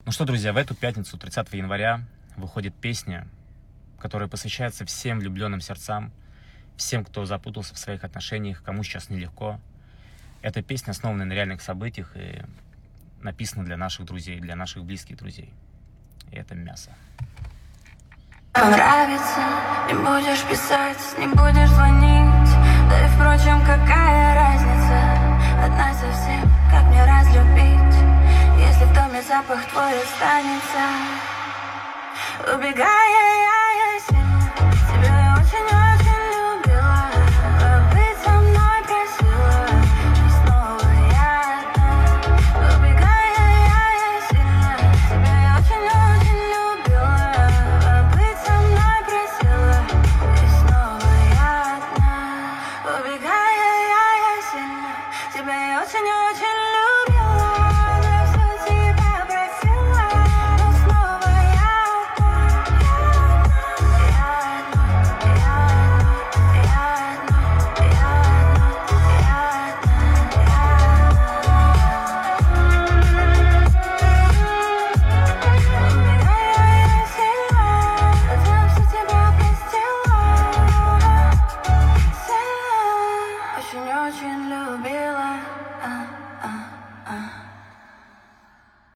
Ну что, друзья, в эту пятницу, 30 января, выходит песня, которая посвящается всем влюбленным сердцам, всем, кто запутался в своих отношениях, кому сейчас нелегко. Эта песня основана на реальных событиях и написана для наших друзей, для наших близких друзей. И это мясо. Нравится, не будешь писать, не будешь звонить. Да и впрочем, какая разница? Одна совсем, как мне разлюбить, если в доме запах твой останется. Убегая, я сильно, тебе очень